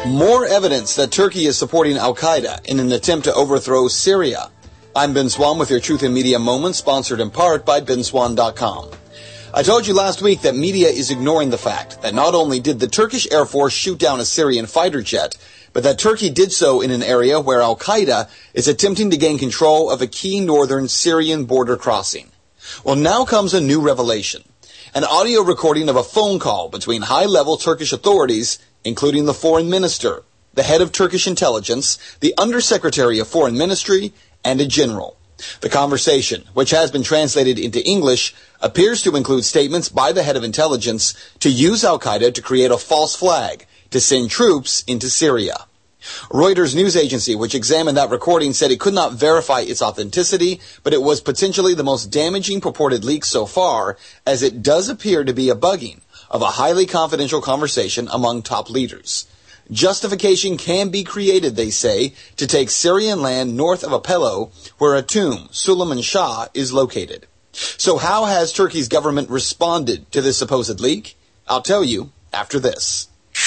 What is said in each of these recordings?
More evidence that Turkey is supporting Al-Qaeda in an attempt to overthrow Syria. I'm Ben Swan with your Truth in Media Moment, sponsored in part by benswan.com. I told you last week that media is ignoring the fact that not only did the Turkish Air Force shoot down a Syrian fighter jet, but that Turkey did so in an area where Al-Qaeda is attempting to gain control of a key northern Syrian border crossing. Well, now comes a new revelation. An audio recording of a phone call between high-level Turkish authorities, including the foreign minister, the head of Turkish intelligence, the undersecretary of foreign ministry, and a general. The conversation, which has been translated into English, appears to include statements by the head of intelligence to use Al-Qaeda to create a false flag to send troops into Syria. Reuters news agency, which examined that recording, said it could not verify its authenticity, but it was potentially the most damaging purported leak so far, as it does appear to be a bugging of a highly confidential conversation among top leaders. Justification can be created, they say, to take Syrian land north of Aleppo, where a tomb, Suleiman Shah, is located. So how has Turkey's government responded to this supposed leak? I'll tell you after this.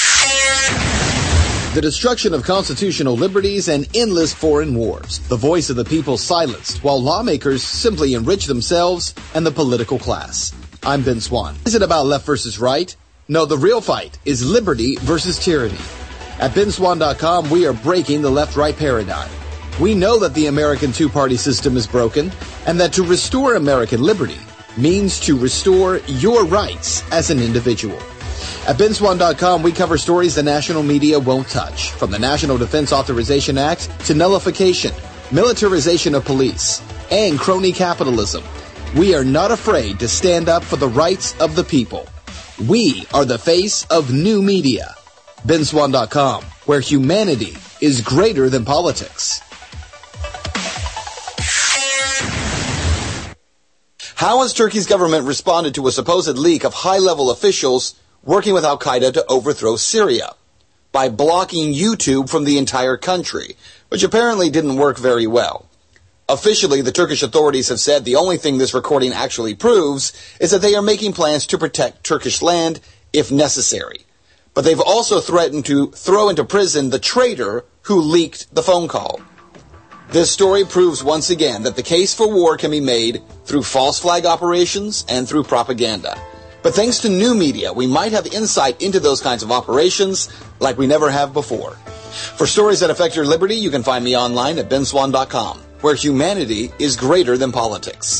The destruction of constitutional liberties and endless foreign wars. The voice of the people silenced, while lawmakers simply enrich themselves and the political class. I'm Ben Swan. Is it about left versus right? No, the real fight is liberty versus tyranny. At benswan.com, we are breaking the left-right paradigm. We know that the American two-party system is broken, and that to restore American liberty means to restore your rights as an individual. At benswan.com, we cover stories the national media won't touch, from the National Defense Authorization Act to nullification, militarization of police, and crony capitalism. We are not afraid to stand up for the rights of the people. We are the face of new media. benswan.com, where humanity is greater than politics. How has Turkey's government responded to a supposed leak of high-level officials working with Al-Qaeda to overthrow Syria? By blocking YouTube from the entire country, which apparently didn't work very well. Officially, the Turkish authorities have said the only thing this recording actually proves is that they are making plans to protect Turkish land if necessary. But they've also threatened to throw into prison the traitor who leaked the phone call. This story proves once again that the case for war can be made through false flag operations and through propaganda. But thanks to new media, we might have insight into those kinds of operations like we never have before. For stories that affect your liberty, you can find me online at benswan.com, where humanity is greater than politics.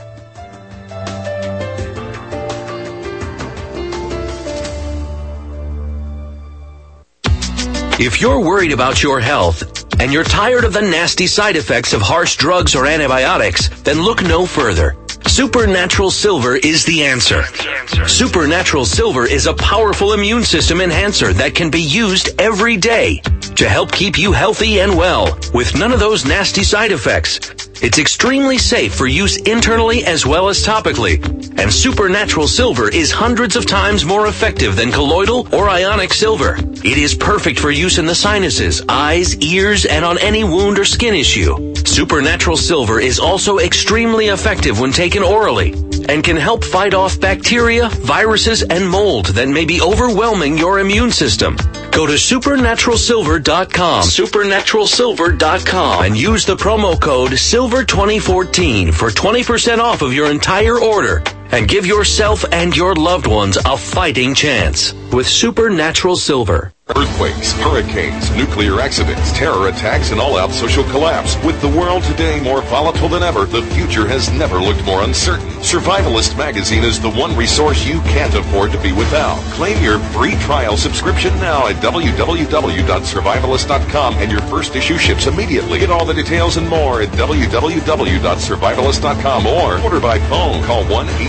If you're worried about your health and you're tired of the nasty side effects of harsh drugs or antibiotics, then look no further. Supernatural Silver is the answer. Supernatural Silver is a powerful immune system enhancer that can be used every day to help keep you healthy and well with none of those nasty side effects. It's extremely safe for use internally as well as topically. And Supernatural Silver is hundreds of times more effective than colloidal or ionic silver. It is perfect for use in the sinuses, eyes, ears, and on any wound or skin issue. Supernatural Silver is also extremely effective when taken orally and can help fight off bacteria, viruses, and mold that may be overwhelming your immune system. Go to supernaturalsilver.com, supernaturalsilver.com, and use the promo code SILVER2014 for 20% off of your entire order. And give yourself and your loved ones a fighting chance with Supernatural Silver. Earthquakes, hurricanes, nuclear accidents, terror attacks, and all-out social collapse. With the world today more volatile than ever, the future has never looked more uncertain. Survivalist magazine is the one resource you can't afford to be without. Claim your free trial subscription now at www.survivalist.com, and your first issue ships immediately. Get all the details and more at www.survivalist.com or order by phone. Call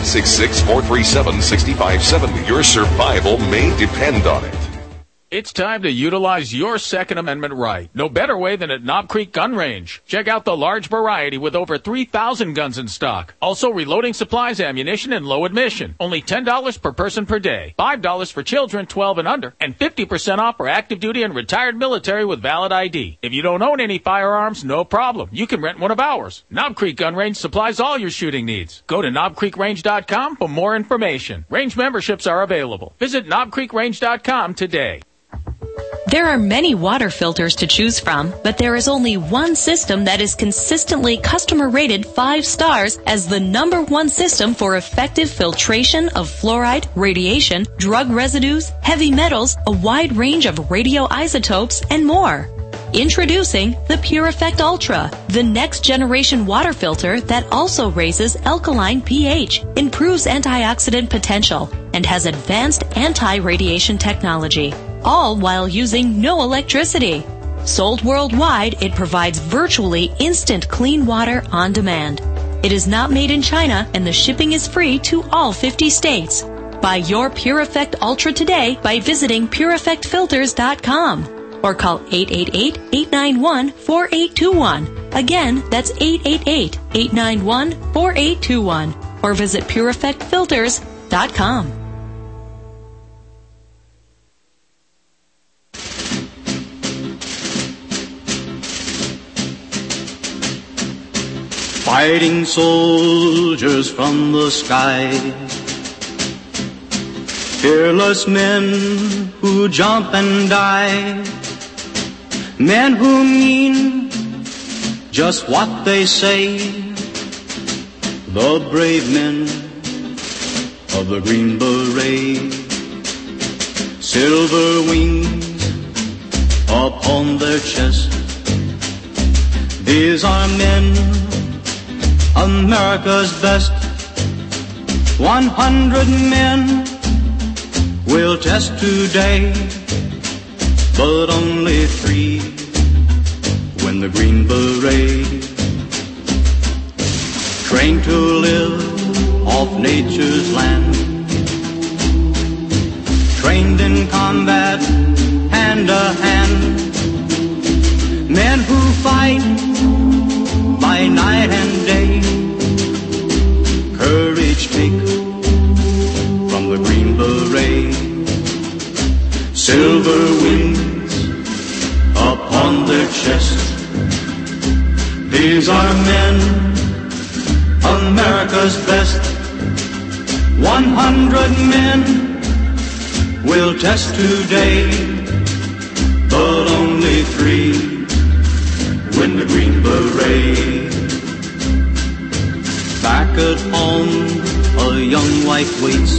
1-866-437-6570. Your survival may depend on it. It's time to utilize your Second Amendment right. No better way than at Knob Creek Gun Range. Check out the large variety with over 3,000 guns in stock. Also reloading supplies, ammunition, and low admission. Only $10 per person per day. $5 for children 12 and under. And 50% off for active duty and retired military with valid ID. If you don't own any firearms, no problem. You can rent one of ours. Knob Creek Gun Range supplies all your shooting needs. Go to knobcreekrange.com for more information. Range memberships are available. Visit knobcreekrange.com today. There are many water filters to choose from, but there is only one system that is consistently customer rated 5 stars as the #1 system for effective filtration of fluoride, radiation, drug residues, heavy metals, a wide range of radioisotopes, and more. Introducing the Pure Effect Ultra, the next generation water filter that also raises alkaline pH, improves antioxidant potential, and has advanced anti-radiation technology, all while using no electricity. Sold worldwide, it provides virtually instant clean water on demand. It is not made in China, and the shipping is free to all 50 states. Buy your Pure Effect Ultra today by visiting PureEffectFilters.com. or call 888-891-4821. Again, that's 888-891-4821. Or visit PureEffectFilters.com. Fighting soldiers from the sky, fearless men who jump and die, men who mean just what they say, the brave men of the Green Beret, silver wings upon their chest. These are men, America's best. 100 men will test today, but only 3 win the Green Beret. Trained to live off nature's land, trained in combat hand to hand, men who fight by night and day, courage take from the Green Beret, silver wings upon their chest. These are men, America's best. 100 men will test today, but only 3 win the Green Beret. Back at home, a young wife waits.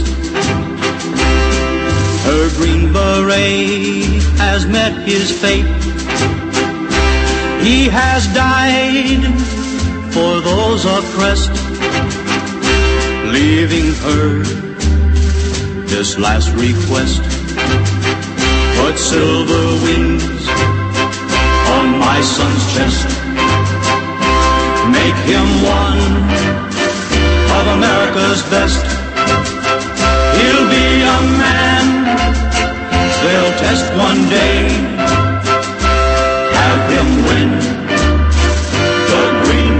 Her Green Beret has met his fate. He has died for those oppressed, leaving her this last request. Put silver wings on my son's chest. Make him one of America's best. He'll be a man they'll test one day. Have him win the Green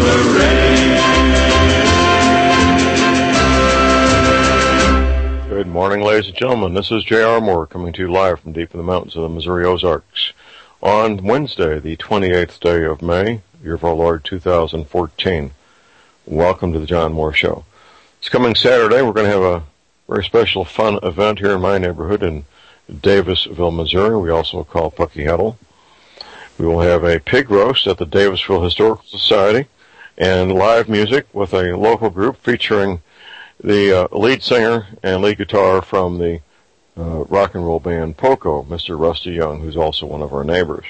Beret. Good morning, ladies and gentlemen. This is J.R. Moore coming to you live from deep in the mountains of the Missouri Ozarks on Wednesday, the 28th day of May, year of our Lord 2014. Welcome to the John Moore Show. This coming Saturday, we're going to have a very special fun event here in my neighborhood in Davisville, Missouri. We also call Puckey Huddle. We will have a pig roast at the Davisville Historical Society and live music with a local group featuring the lead singer and lead guitar from the rock and roll band Poco, Mr. Rusty Young, who's also one of our neighbors.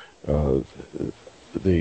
The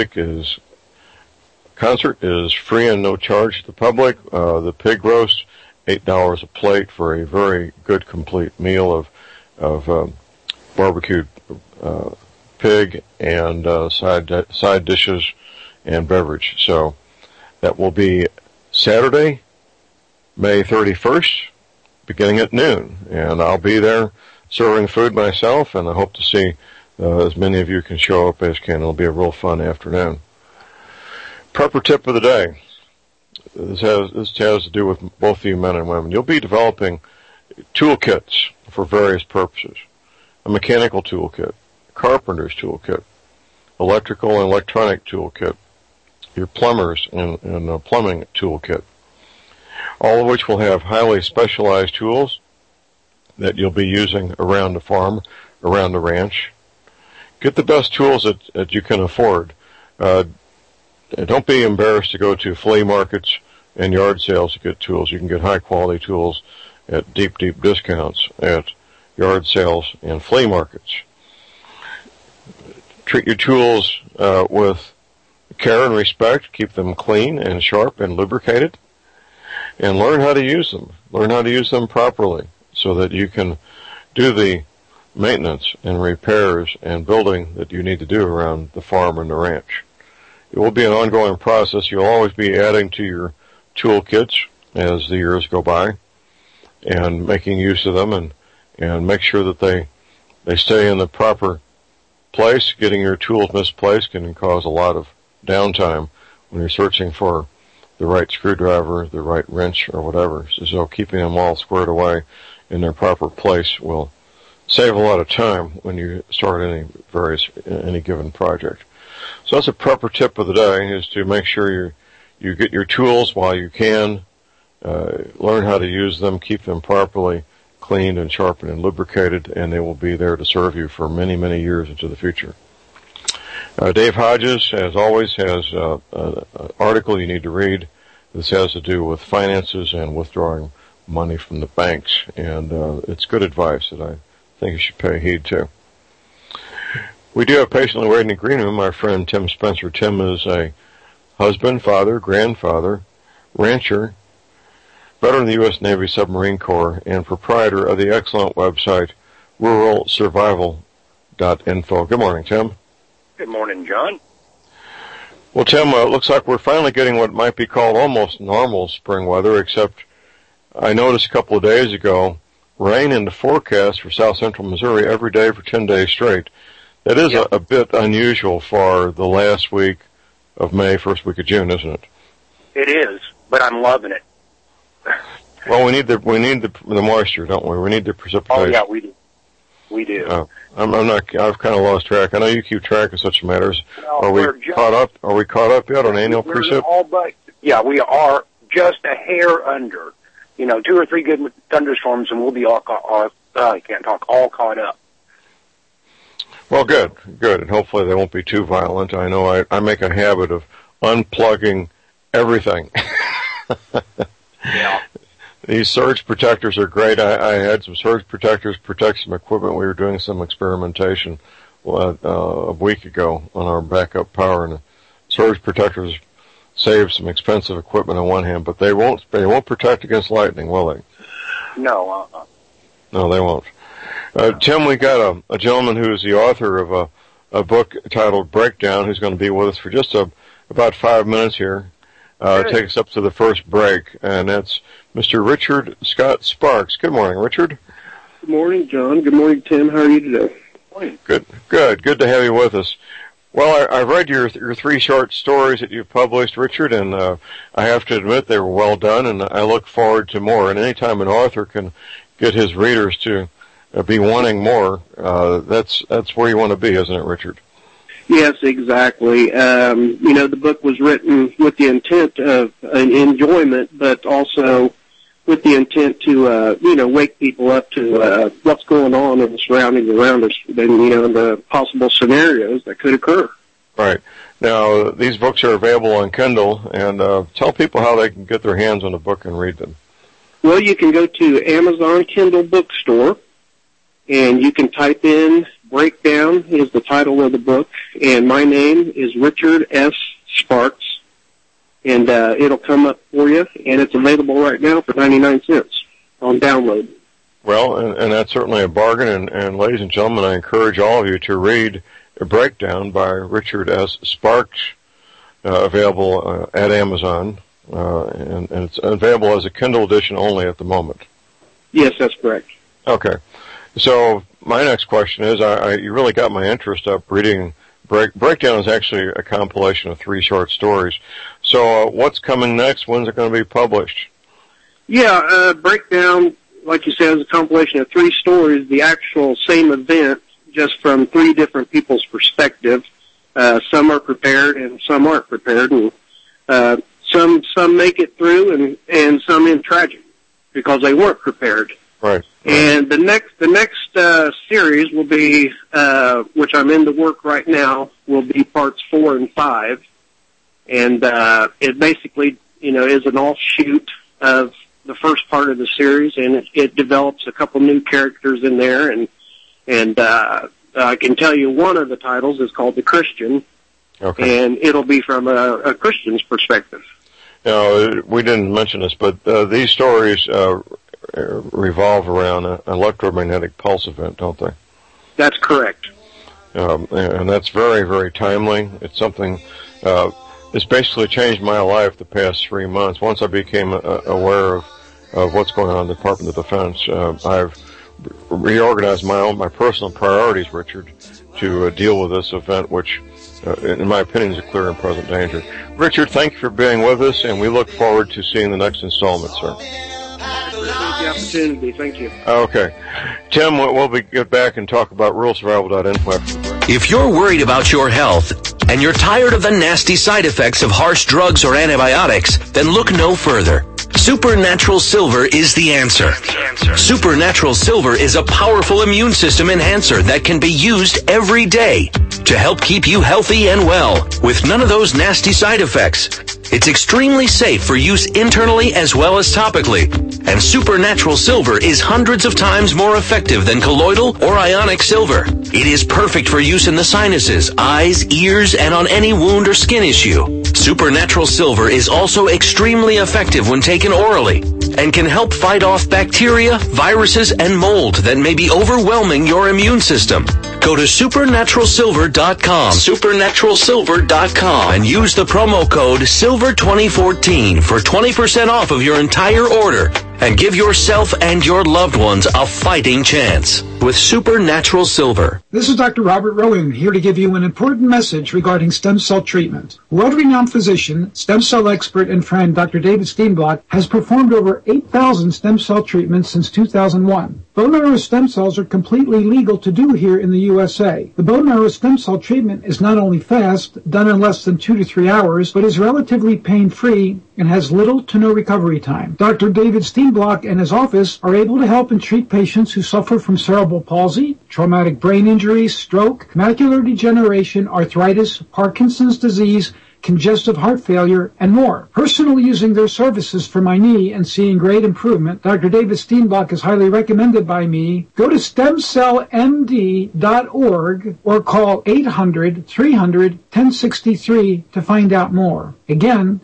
concert is free and no charge to the public. The pig roast, $8 a plate for a very good, complete meal of barbecued pig and side dishes and beverage. So that will be Saturday, May 31st, beginning at noon. And I'll be there serving food myself, and I hope to see as many of you can show up as can. It'll be a real fun afternoon. Prepper tip of the day. This has to do with both you men and women. You'll be developing toolkits for various purposes. A mechanical toolkit, carpenter's toolkit, electrical and electronic toolkit, your plumber's and plumbing toolkit, all of which will have highly specialized tools that you'll be using around the farm around the ranch. Get the best tools that you can afford. Don't be embarrassed to go to flea markets and yard sales to get tools. You can get high-quality tools at deep, deep discounts at yard sales and flea markets. Treat your tools with care and respect. Keep them clean and sharp and lubricated. And learn how to use them. Learn how to use them properly so that you can do the maintenance and repairs and building that you need to do around the farm and the ranch. It will be an ongoing process. You'll always be adding to your toolkits as the years go by and making use of them and make sure that they stay in the proper place. Getting your tools misplaced can cause a lot of downtime when you're searching for the right screwdriver, the right wrench, or whatever. So keeping them all squared away in their proper place will save a lot of time when you start any given project. So that's a prepper tip of the day, is to make sure you get your tools while you can, learn how to use them, keep them properly cleaned and sharpened and lubricated, and they will be there to serve you for many, many years into the future. Dave Hodges, as always, has an article you need to read. This has to do with finances and withdrawing money from the banks, and it's good advice that I think you should pay heed to. We do have patiently waiting in the green room our friend Tim Spencer. Tim is a husband, father, grandfather, rancher, veteran of the U.S. Navy Submarine Corps, and proprietor of the excellent website ruralsurvival.info. Good morning, Tim. Good morning, John. Well, Tim, it looks like we're finally getting what might be called almost normal spring weather, except I noticed a couple of days ago rain in the forecast for south central Missouri every day for 10 days straight. That is a bit unusual for the last week of May, first week of June, isn't it? It is, but I'm loving it. Well, we need the moisture, don't we? We need the precipitation. Oh yeah, we do. We do. I've kind of lost track. I know you keep track of such matters. Well, are we caught up? Are we caught up yet on annual precip? Yeah, we are just a hair under. 2 or 3 good thunderstorms, and we'll be all caught up. Well, good, and hopefully they won't be too violent. I know I make a habit of unplugging everything. Yeah. These surge protectors are great. I had some surge protectors protect some equipment. We were doing some experimentation a week ago on our backup power, and the surge protectors save some expensive equipment on one hand, but they won't protect against lightning, will they? No. No, they won't. Tim, we got a gentleman who is the author of a book titled Breakdown, who's going to be with us for just about 5 minutes here. Take us up to the first break, and that's Mr. Richard Scott Sparks. Good morning, Richard. Good morning, John. Good morning, Tim. How are you today? Morning. Good to have you with us. Well, I've read your 3 short stories that you've published, Richard, and I have to admit they were well done, and I look forward to more. And anytime an author can get his readers to be wanting more, that's where you want to be, isn't it, Richard? Yes, exactly. The book was written with the intent of an enjoyment, but also with the intent to, wake people up to what's going on in the surroundings around us, and, the possible scenarios that could occur. Right. Now, these books are available on Kindle, and tell people how they can get their hands on a book and read them. Well, you can go to Amazon Kindle Bookstore, and you can type in Breakdown is the title of the book, and my name is Richard S. Sparks, and it'll come up for you, and it's available right now for 99 cents on download. Well, and that's certainly a bargain, and ladies and gentlemen, I encourage all of you to read A Breakdown by Richard S. Sparks, available at Amazon, and it's available as a Kindle edition only at the moment. Yes, that's correct. Okay. So my next question is, you really got my interest up reading Breakdown is actually a compilation of 3 short stories. So what's coming next? When's it going to be published? Yeah, Breakdown, like you said, is a compilation of 3 stories, the actual same event, just from 3 different people's perspective. Some are prepared and some aren't prepared, and some make it through and some end tragic because they weren't prepared. Right. And the next series will be, which I'm in the work right now, will be parts 4 and 5. And it basically, is an offshoot of the first part of the series, and it develops a couple new characters in there. And I can tell you one of the titles is called The Christian, and it'll be from a Christian's perspective. We didn't mention this, but these stories revolve around an electromagnetic pulse event, don't they? That's correct. And that's very, very timely. It's something, it's basically changed my life the past 3 months. Once I became aware of what's going on in the Department of Defense, I've reorganized my personal priorities, Richard, to deal with this event, which, in my opinion, is a clear and present danger. Richard, thank you for being with us, and we look forward to seeing the next installment, sir. The opportunity. Thank you. Okay. Tim, we'll get back and talk about ruralsurvival.info. If you're worried about your health and you're tired of the nasty side effects of harsh drugs or antibiotics, then look no further. Supernatural Silver is the answer. Supernatural Silver is a powerful immune system enhancer that can be used every day to help keep you healthy and well with none of those nasty side effects. It's extremely safe for use internally as well as topically. And Supernatural Silver is hundreds of times more effective than colloidal or ionic silver. It is perfect for use in the sinuses, eyes, ears, and on any wound or skin issue. Supernatural Silver is also extremely effective when taken orally and can help fight off bacteria, viruses, and mold that may be overwhelming your immune system. Go to supernaturalsilver.com, supernaturalsilver.com, and use the promo code SILVER2014 for 20% off of your entire order. And give yourself and your loved ones a fighting chance with Supernatural Silver. This is Dr. Robert Rowan here to give you an important message regarding stem cell treatment. World-renowned physician, stem cell expert, and friend Dr. David Steenblock has performed over 8,000 stem cell treatments since 2001. Bone marrow stem cells are completely legal to do here in the USA. The bone marrow stem cell treatment is not only fast, done in less than 2 to 3 hours, but is relatively pain-free and has little to no recovery time. Dr. David Steenblock and his office are able to help and treat patients who suffer from cerebral palsy, traumatic brain injury, stroke, macular degeneration, arthritis, Parkinson's disease, congestive heart failure, and more. Personally using their services for my knee and seeing great improvement, Dr. David Steenblock is highly recommended by me. Go to stemcellmd.org or call 800-300-1063 to find out more. Again,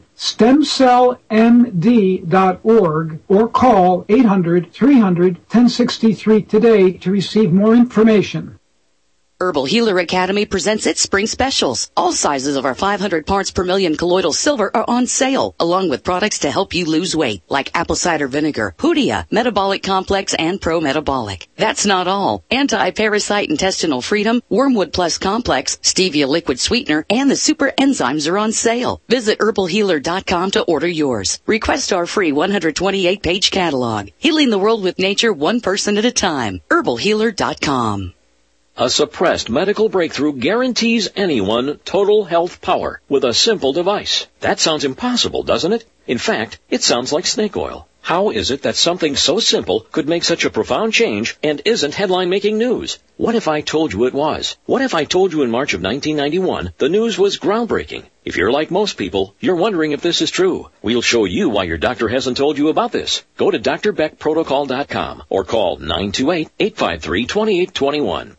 stemcellmd.org or call 800-300-1063 today to receive more information. Herbal Healer Academy presents its spring specials. All sizes of our 500 parts per million colloidal silver are on sale, along with products to help you lose weight, like apple cider vinegar, Hoodia, Metabolic Complex, and Pro Metabolic. That's not all. Anti-Parasite Intestinal Freedom, Wormwood Plus Complex, Stevia Liquid Sweetener, and the Super Enzymes are on sale. Visit herbalhealer.com to order yours. Request our free 128-page catalog. Healing the world with nature one person at a time. herbalhealer.com. A suppressed medical breakthrough guarantees anyone total health power with a simple device. That sounds impossible, doesn't it? In fact, it sounds like snake oil. How is it that something so simple could make such a profound change and isn't headline-making news? What if I told you it was? What if I told you in March of 1991 the news was groundbreaking? If you're like most people, you're wondering if this is true. We'll show you why your doctor hasn't told you about this. Go to drbeckprotocol.com or call 928-853-2821.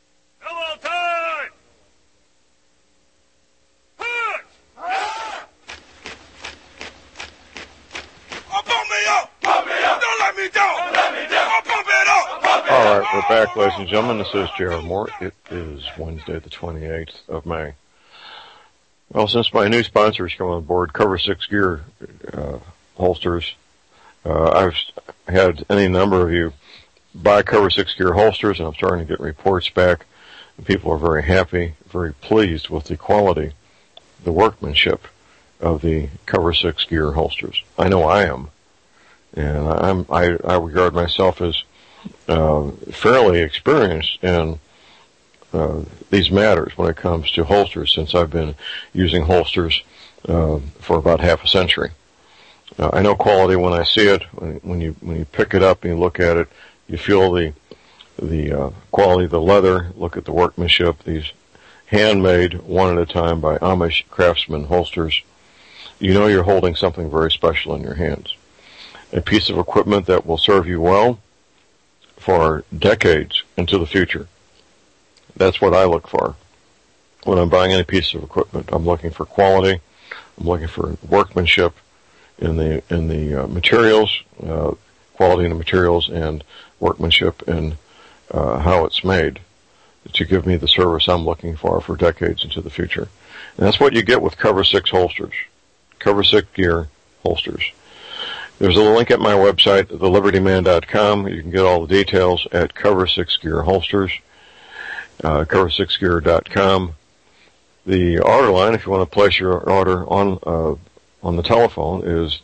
All right, we're back, ladies and gentlemen. This is Jared Moore. It is Wednesday, the 28th of May. Well, since my new sponsors come on board, Cover 6 Gear holsters, I've had any number of you buy Cover 6 Gear holsters, and I'm starting to get reports back. And people are very happy, very pleased with the quality, the workmanship of the Cover 6 Gear holsters. I know I am. And I regard myself as fairly experienced in these matters when it comes to holsters, since I've been using holsters for about half a century. I know quality when I see it. When you pick it up and you look at it, you feel the quality of the leather. Look at the workmanship. These handmade, one at a time by Amish craftsmen holsters. You know you're holding something very special in your hands. A piece of equipment that will serve you well for decades into the future. That's what I look for when I'm buying any piece of equipment. I'm looking for quality. I'm looking for workmanship in the materials, quality in the materials, and workmanship in how it's made to give me the service I'm looking for decades into the future. And that's what you get with Cover 6 holsters, Cover 6 Gear holsters. There's a link at my website, thelibertyman.com. You can get all the details at Cover 6 Gear holsters, cover6gear.com. The order line, if you want to place your order on the telephone, is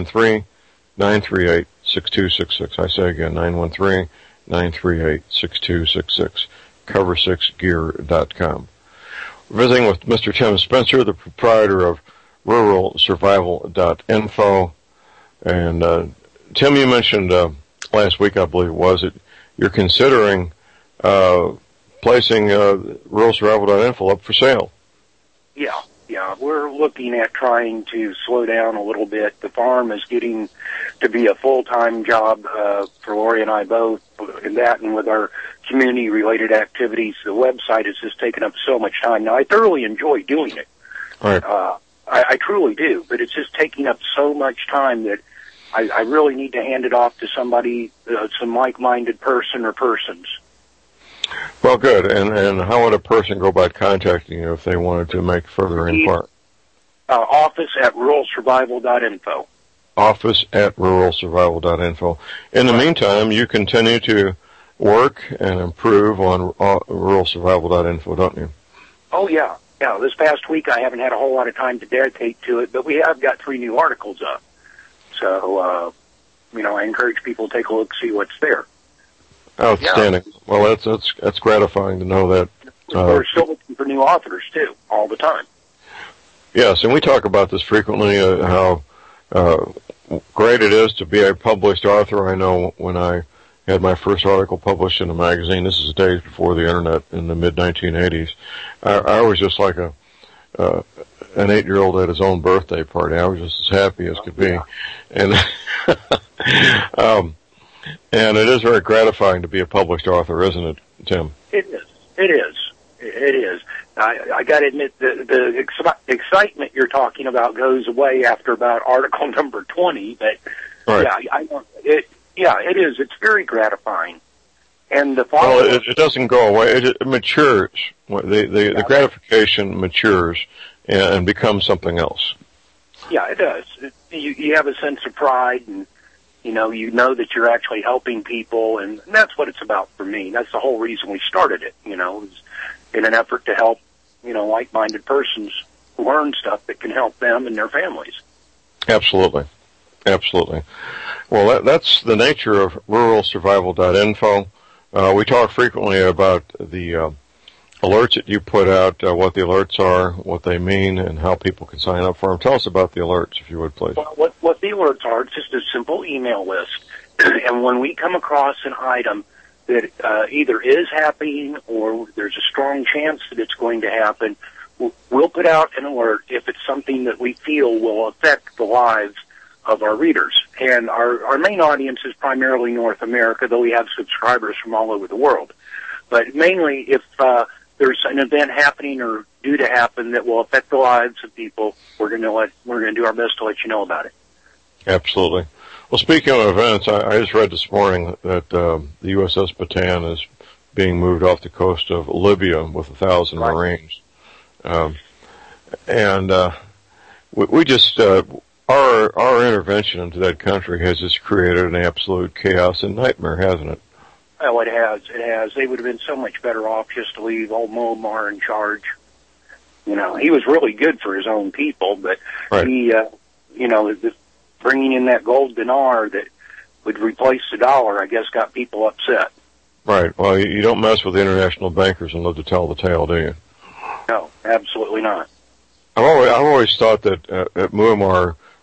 913-938-6266. I say again, 913-938-6266. Cover6gear.com. We're visiting with Mr. Tim Spencer, the proprietor of ruralsurvival.info. And Tim, you mentioned last week, I believe it was, that you're considering placing ruralsurvival.info up for sale. Yeah, we're looking at trying to slow down a little bit. The farm is getting to be a full-time job for Lori and I both, and with our community-related activities. The website has just taken up so much time. Now, I thoroughly enjoy doing it. Right. I truly do, but it's just taking up so much time that I really need to hand it off to somebody, some like-minded person or persons. Well, good. And how would a person go about contacting you if they wanted to make further inquiry? Office at ruralsurvival.info. Office at ruralsurvival.info. In the meantime, you continue to work and improve on ruralsurvival.info, don't you? Oh, yeah. Yeah, this past week I haven't had a whole lot of time to dedicate to it, but we have got 3 new articles up. So, I encourage people to take a look, see what's there. Outstanding. Yeah. Well, that's gratifying to know that. We're still looking for new authors, too, all the time. Yes, and we talk about this frequently, how great it is to be a published author. I know when I had my first article published in a magazine, this is days before the Internet in the mid-1980s, I was just like an 8-year-old at his own birthday party. I was just as happy as could be. And and it is very gratifying to be a published author, isn't it, Tim? It is. I got to admit, the excitement you're talking about goes away after about article number 20. But right. it is. It's very gratifying. And the it doesn't go away. It matures. The gratification matures and becomes something else. Yeah, it does. You have a sense of pride, and you know that you're actually helping people, and that's what it's about for me. That's the whole reason we started it, is in an effort to help, like-minded persons learn stuff that can help them and their families. Absolutely. Well, that's the nature of ruralsurvival.info. We talk frequently about the alerts that you put out, what the alerts are, what they mean, and how people can sign up for them. Tell us about the alerts, if you would, please. Well, what the alerts are, it's just a simple email list. And when we come across an item that either is happening or there's a strong chance that it's going to happen, we'll put out an alert if it's something that we feel will affect the lives of our readers. And our main audience is primarily North America, though we have subscribers from all over the world. But mainly if there's an event happening or due to happen that will affect the lives of people, we're going to do our best to let you know about it. Absolutely. Well, speaking of events, I just read this morning that the USS Bataan is being moved off the coast of Libya with 1,000 Marines. We just our intervention into that country has just created an absolute chaos and nightmare, hasn't it? Oh, it has. They would have been so much better off just to leave old Muammar in charge. He was really good for his own people, but he, bringing in that gold dinar that would replace the dollar, I guess, got people upset. Right. Well, you don't mess with the international bankers and live to tell the tale, do you? No, absolutely not. I've always thought that Muammar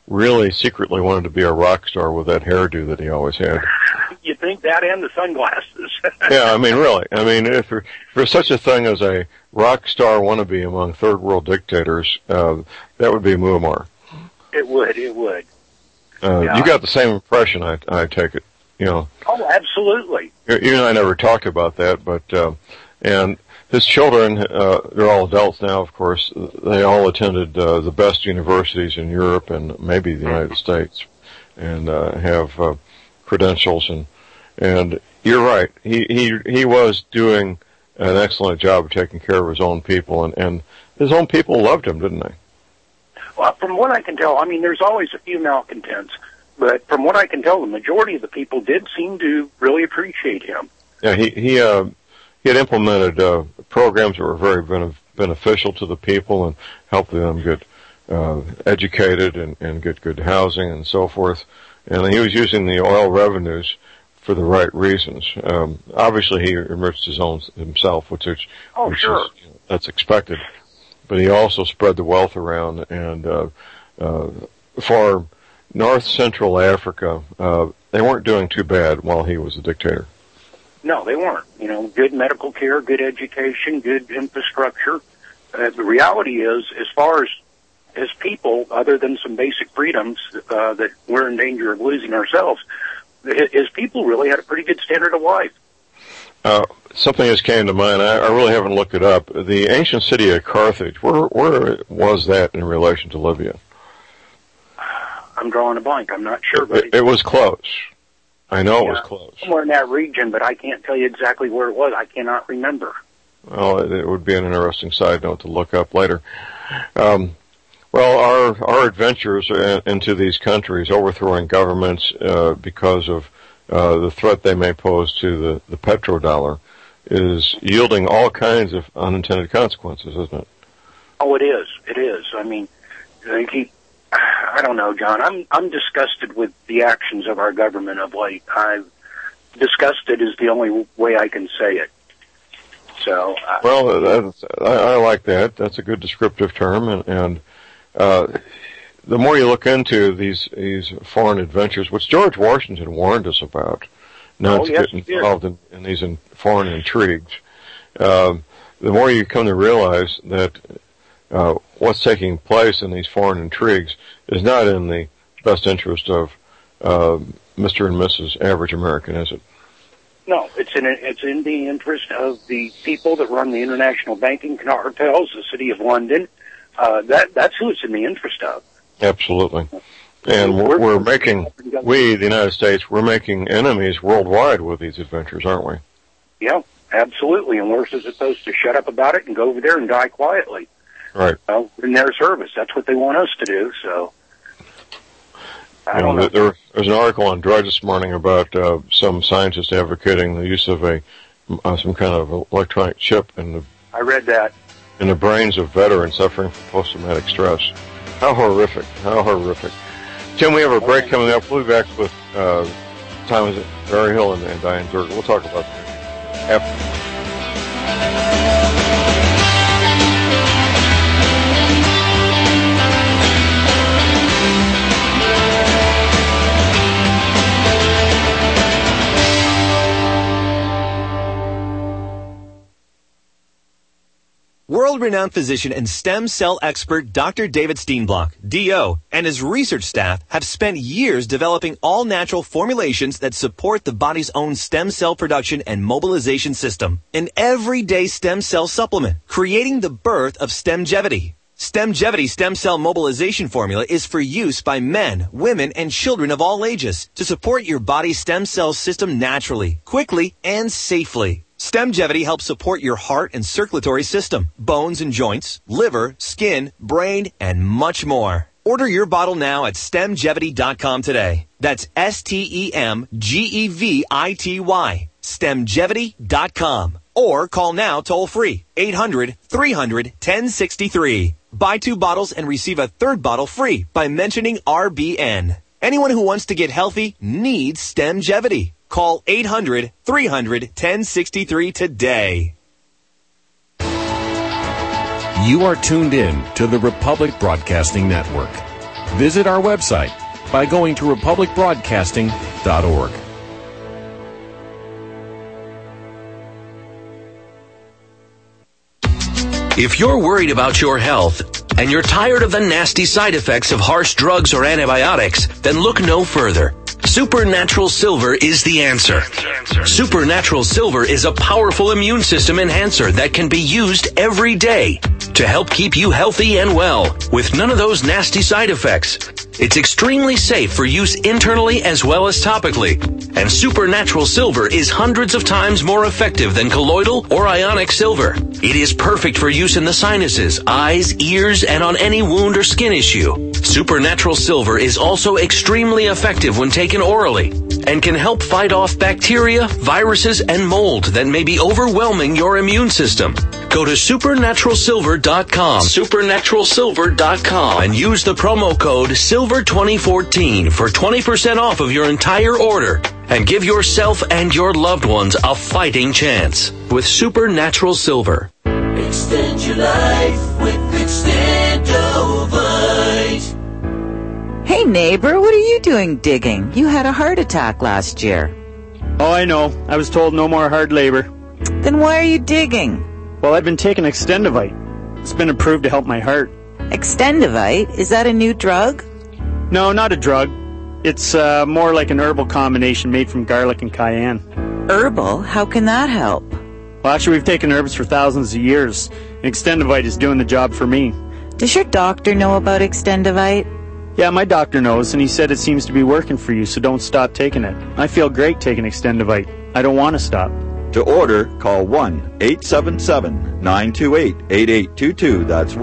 really secretly wanted to be a rock star with that hairdo that he always had. You think that and the sunglasses. Yeah, I mean, really. I mean, if there's such a thing as a rock star wannabe among third world dictators, that would be Muammar. It would. Yeah. You got the same impression, I take it. You know. Oh, absolutely. You and I never talked about that, but and his children, they're all adults now, of course. They all attended the best universities in Europe and maybe the United States, and have credentials. And you're right. He was doing an excellent job of taking care of his own people, and his own people loved him, didn't they? Well, from what I can tell, I mean, there's always a few malcontents, but from what I can tell, the majority of the people did seem to really appreciate him. Yeah, he had implemented programs that were very beneficial to the people and helped them get educated and get good housing and so forth. And he was using the oil revenues for the right reasons. Obviously, he enriched himself, which sure. That's expected. But he also spread the wealth around, and for North Central Africa, they weren't doing too bad while he was a dictator. No, they weren't. You know, good medical care, good education, good infrastructure. The reality is, as far as people, other than some basic freedoms that we're in danger of losing ourselves, his people really had a pretty good standard of life. Something just came to mind. I really haven't looked it up. The ancient city of Carthage, where was that in relation to Libya? I'm drawing a blank. I'm not sure, but it was close. I know it was close. Somewhere in that region, but I can't tell you exactly where it was. I cannot remember. Well, it would be an interesting side note to look up later. Well, our adventures into these countries, overthrowing governments because of the threat they may pose to the petrodollar, is yielding all kinds of unintended consequences, isn't it? Oh, it is. It is. I mean, I don't know, John. I'm disgusted with the actions of our government of late. Disgusted is the only way I can say it. So. Well, I like that. That's a good descriptive term, and the more you look into these foreign adventures, which George Washington warned us about, not to get involved in these foreign intrigues, the more you come to realize that what's taking place in these foreign intrigues is not in the best interest of Mr. and Mrs. Average American, is it? No, it's in the interest of the people that run the international banking cartels, the City of London. That's who it's in the interest of. Absolutely. And the United States, we're making enemies worldwide with these adventures, aren't we? Yeah, absolutely. And we're supposed to shut up about it and go over there and die quietly. Right. Well, in their service. That's what they want us to do, so. I don't know. There's an article on Drudge this morning about some scientists advocating the use of some kind of electronic chip I read that. In the brains of veterans suffering from post-traumatic stress. How horrific. How horrific. Tim, we have a break coming up. We'll be back with Barry Hill and Diane Durga. We'll talk about that after. World-renowned physician and stem cell expert Dr. David Steenblock, D.O., and his research staff have spent years developing all-natural formulations that support the body's own stem cell production and mobilization system. An everyday stem cell supplement, creating the birth of Stemgevity. Stemgevity stem cell mobilization formula is for use by men, women, and children of all ages to support your body's stem cell system naturally, quickly, and safely. Stemgevity helps support your heart and circulatory system, bones and joints, liver, skin, brain, and much more. Order your bottle now at Stemgevity.com today. That's STEMGEVITY. Stemgevity.com. Or call now toll free. 800-300-1063. Buy 2 bottles and receive a 3rd bottle free by mentioning RBN. Anyone who wants to get healthy needs Stemgevity. Call 800-300-1063 today. You are tuned in to the Republic Broadcasting Network. Visit our website by going to republicbroadcasting.org. If you're worried about your health and you're tired of the nasty side effects of harsh drugs or antibiotics, then look no further. Supernatural Silver is the answer. Supernatural Silver is a powerful immune system enhancer that can be used every day to help keep you healthy and well with none of those nasty side effects. It's extremely safe for use internally as well as topically. And Supernatural Silver is hundreds of times more effective than colloidal or ionic silver. It is perfect for use in the sinuses, eyes, ears, and on any wound or skin issue. Supernatural Silver is also extremely effective when taken orally and can help fight off bacteria, viruses, and mold that may be overwhelming your immune system. Go to supernaturalsilver.com, supernaturalsilver.com, and use the promo code SILVER2014 for 20% off of your entire order. And give yourself and your loved ones a fighting chance with Supernatural Silver. Extend your life with Extendovite. Hey neighbor, what are you doing digging? You had a heart attack last year. Oh, I know. I was told no more hard labor. Then why are you digging? Well, I've been taking Extendovite. It's been approved to help my heart. Extendovite? Is that a new drug? No, not a drug. It's more like an herbal combination made from garlic and cayenne. Herbal? How can that help? Well, actually, we've taken herbs for thousands of years, and Extendovite is doing the job for me. Does your doctor know about Extendovite? Yeah, my doctor knows, and he said it seems to be working for you, so don't stop taking it. I feel great taking Extendovite. I don't want to stop. To order, call 1-877-928-8822. That's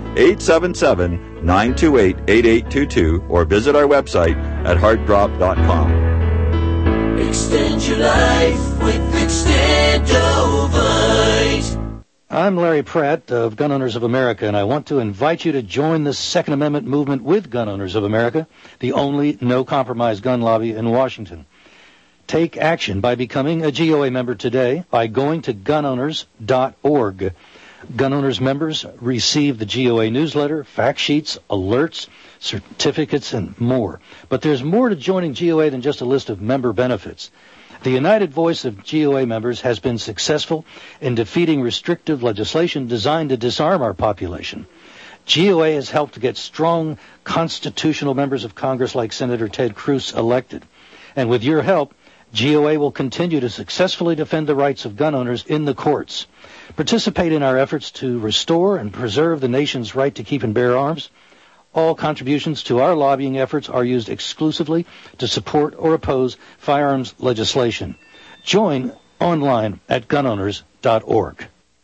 1-877-928-8822, or visit our website at heartdrop.com. Extend your life with Extendovite. I'm Larry Pratt of Gun Owners of America, and I want to invite you to join the Second Amendment movement with Gun Owners of America, the only no-compromise gun lobby in Washington. Take action by becoming a GOA member today by going to gunowners.org. Gun Owners members receive the GOA newsletter, fact sheets, alerts, certificates, and more. But there's more to joining GOA than just a list of member benefits. The united voice of GOA members has been successful in defeating restrictive legislation designed to disarm our population. GOA has helped to get strong constitutional members of Congress like Senator Ted Cruz elected. And with your help, GOA will continue to successfully defend the rights of gun owners in the courts. Participate in our efforts to restore and preserve the nation's right to keep and bear arms. All contributions to our lobbying efforts are used exclusively to support or oppose firearms legislation. Join online at gunowners.org.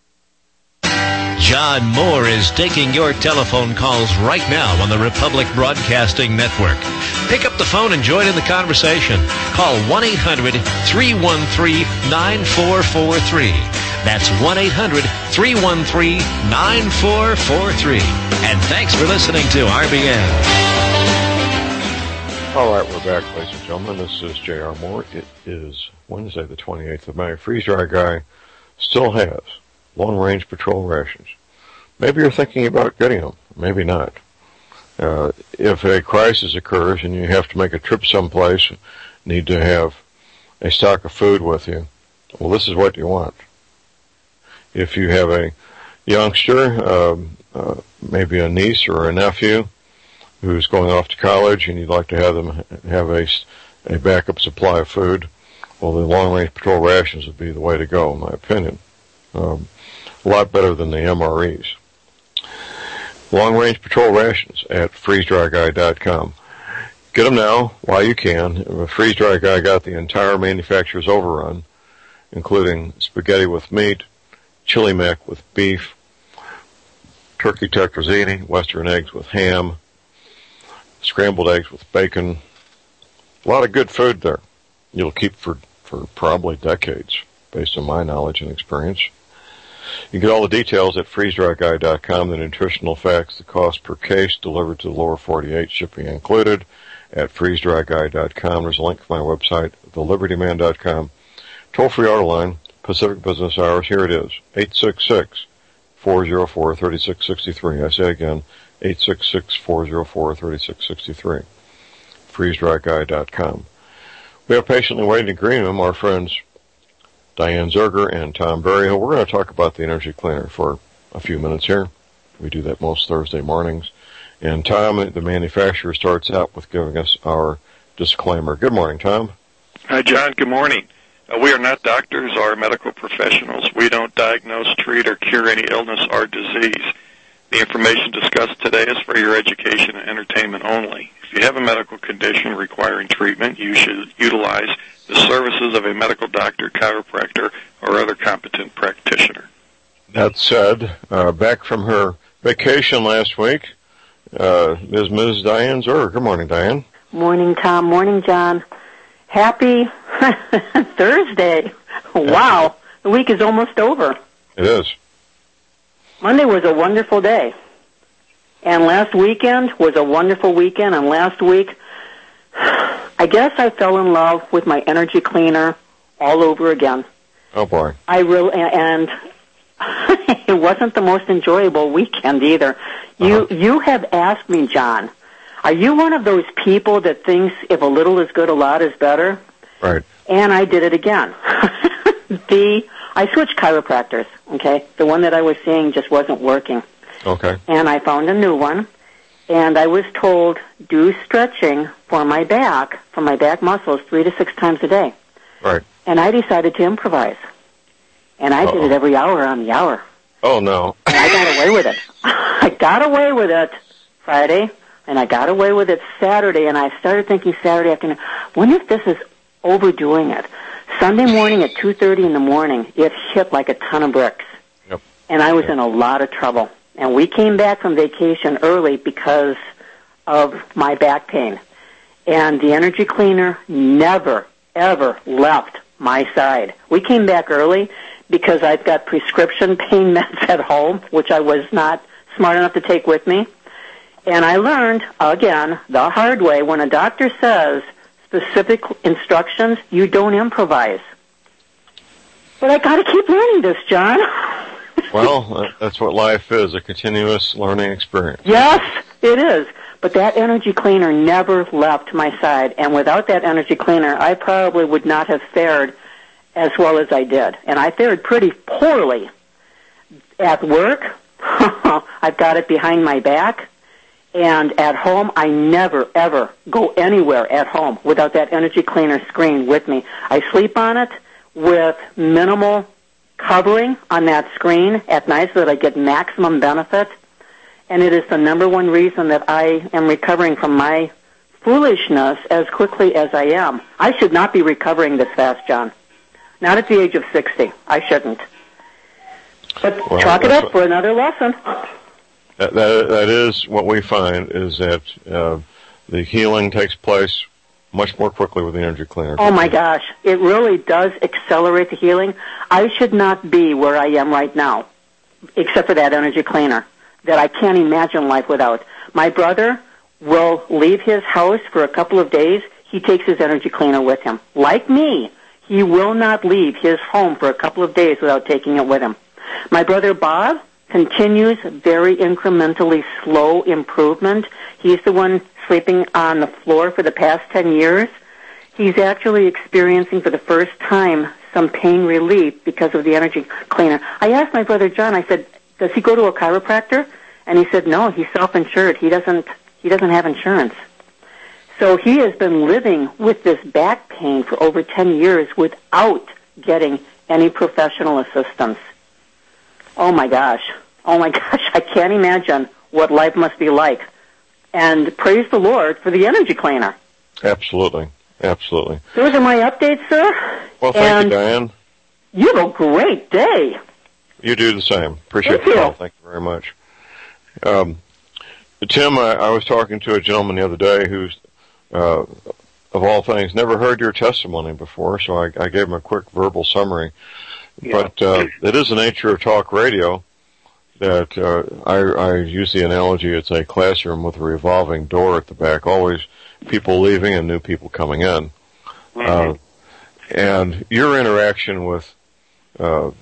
John Moore is taking your telephone calls right now on the Republic Broadcasting Network. Pick up the phone and join in the conversation. Call 1-800-313-9443. That's 1-800-313-9443. And thanks for listening to RBN. All right, we're back, ladies and gentlemen. This is J.R. Moore. It is Wednesday, the 28th of May. Freeze Dry Guy still has long-range patrol rations. Maybe you're thinking about getting them. Maybe not. If a crisis occurs and you have to make a trip someplace, need to have a stock of food with you, well, this is what you want. If you have a youngster, maybe a niece or a nephew who's going off to college and you'd like to have them have a backup supply of food, well, the long-range patrol rations would be the way to go, in my opinion. A lot better than the MREs. Long-range patrol rations at freezedryguy.com. Get them now while you can. Freeze Dry Guy got the entire manufacturer's overrun, including spaghetti with meat, chili mac with beef, turkey tetrazzini, western eggs with ham, scrambled eggs with bacon. A lot of good food there. You'll keep for probably decades, based on my knowledge and experience. You can get all the details at freezedryguy.com, the nutritional facts, the cost per case delivered to the lower 48, shipping included, at freezedryguy.com. There's a link to my website, thelibertyman.com. Toll-free auto line, Pacific Business Hours. Here it is, 866-404-3663. I say again, 866-404-3663. FreezeDryGuy.com. We have patiently waiting in green room our friends Diane Zerger and Tom Berryhill. We're going to talk about the energy cleaner for a few minutes here. We do that most Thursday mornings. And Tom, the manufacturer, starts out with giving us our disclaimer. Good morning, Tom. Hi, John. Good morning. We are not doctors or medical professionals. We don't diagnose, treat, or cure any illness or disease. The information discussed today is for your education and entertainment only. If you have a medical condition requiring treatment, you should utilize the services of a medical doctor, chiropractor, or other competent practitioner. That said, back from her vacation last week, is Ms. Diane Zerger. Good morning, Diane. Morning, Tom. Morning, John. Happy Thursday. Wow. The week is almost over. It is. Monday was a wonderful day. And last weekend was a wonderful weekend. And last week, I guess I fell in love with my energy cleaner all over again. Oh, boy. And it wasn't the most enjoyable weekend either. You have asked me, John, are you one of those people that thinks if a little is good, a lot is better? Right. And I did it again. I switched chiropractors, okay? The one that I was seeing just wasn't working. Okay. And I found a new one, and I was told, do stretching for my back muscles 3 to 6 times a day. Right. And I decided to improvise. And I did it every hour on the hour. Oh, no. And I got away with it. I got away with it Friday, and I got away with it Saturday, and I started thinking Saturday afternoon, wonder if this is overdoing it. Sunday morning at 2:30 in the morning, it hit like a ton of bricks. Yep. And I was in a lot of trouble. And we came back from vacation early because of my back pain. And the energy cleaner never, ever left my side. We came back early because I've got prescription pain meds at home, which I was not smart enough to take with me. And I learned, again, the hard way, when a doctor says specific instructions, you don't improvise. But I got to keep learning this, John. Well, that's what life is, a continuous learning experience. Yes, it is. But that energy cleaner never left my side. And without that energy cleaner, I probably would not have fared as well as I did. And I fared pretty poorly. At work, I've got it behind my back. And at home, I never, ever go anywhere at home without that energy cleaner screen with me. I sleep on it with minimal covering on that screen at night so that I get maximum benefit. And it is the number one reason that I am recovering from my foolishness as quickly as I am. I should not be recovering this fast, John. Not at the age of 60. I shouldn't. But chalk it up for another lesson. That is what we find, is that the healing takes place much more quickly with the energy cleaner. Oh, my gosh. It really does accelerate the healing. I should not be where I am right now, except for that energy cleaner that I can't imagine life without. My brother will leave his house for a couple of days. He takes his energy cleaner with him. Like me, he will not leave his home for a couple of days without taking it with him. My brother Bob continues very incrementally slow improvement. He's the one sleeping on the floor for the past 10 years. He's actually experiencing for the first time some pain relief because of the energy cleaner. I asked my brother John, I said, does he go to a chiropractor? And he said, no, he's self-insured. He doesn't have insurance. So he has been living with this back pain for over 10 years without getting any professional assistance. Oh my gosh, I can't imagine what life must be like. And praise the Lord for the energy cleaner. Absolutely. Those are my updates, sir. Well, thank you, Diane. You have a great day. You do the same. Appreciate the call. Thank you very much. Tim, I was talking to a gentleman the other day who's, of all things, never heard your testimony before, so I gave him a quick verbal summary. Yeah. But it is the nature of talk radio that I use the analogy, it's a classroom with a revolving door at the back, always people leaving and new people coming in. Mm-hmm. And your interaction with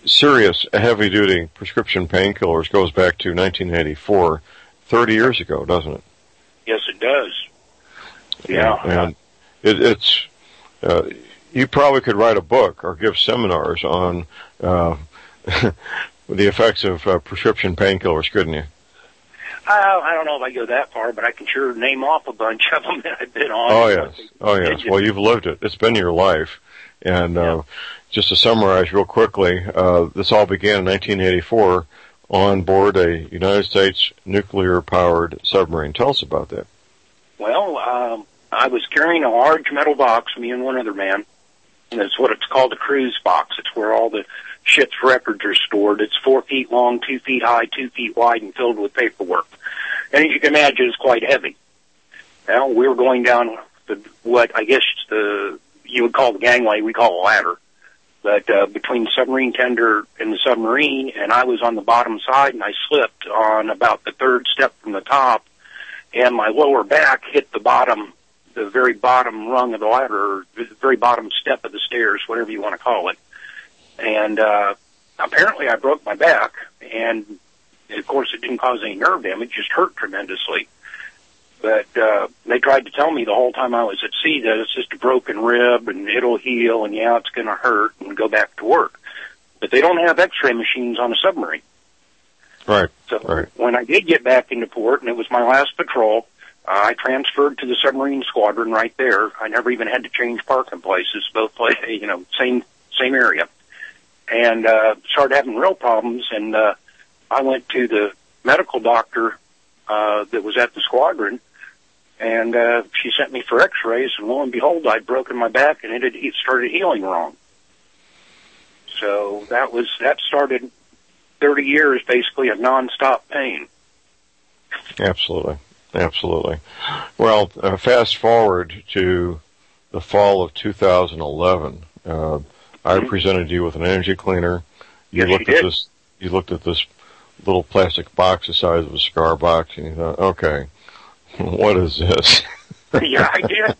serious, heavy-duty prescription painkillers goes back to 1984, 30 years ago, doesn't it? Yes, it does. Yeah. And it's you probably could write a book or give seminars on the effects of prescription painkillers, couldn't you? I don't know if I go that far, but I can sure name off a bunch of them that I've been on. Oh, yes. Well, you've lived it. It's been your life. And just to summarize real quickly, this all began in 1984 on board a United States nuclear-powered submarine. Tell us about that. Well, I was carrying a large metal box, me and one other man, and it's what it's called a cruise box. It's where all the ship's records are stored. It's 4 feet long, 2 feet high, 2 feet wide, and filled with paperwork. And as you can imagine, it's quite heavy. Well, we were going down what I guess you would call the gangway, we call a ladder. But between the submarine tender and the submarine, and I was on the bottom side, and I slipped on about the third step from the top, and my lower back hit the very bottom rung of the ladder, or the very bottom step of the stairs, whatever you want to call it. And apparently I broke my back, and of course it didn't cause any nerve damage, just hurt tremendously. But they tried to tell me the whole time I was at sea that it's just a broken rib and it'll heal and it's going to hurt and go back to work. But they don't have x-ray machines on a submarine. Right. So when I did get back into port and it was my last patrol, I transferred to the submarine squadron right there. I never even had to change parking places, both same area. And started having real problems, and I went to the medical doctor that was at the squadron, and she sent me for x-rays, and lo and behold, I'd broken my back, and it started healing wrong. So that started 30 years, basically, of nonstop pain. Absolutely. Well, fast forward to the fall of 2011. I presented you with an energy cleaner. You looked at this little plastic box the size of a cigar box, and you thought, okay, what is this? Yeah, I did.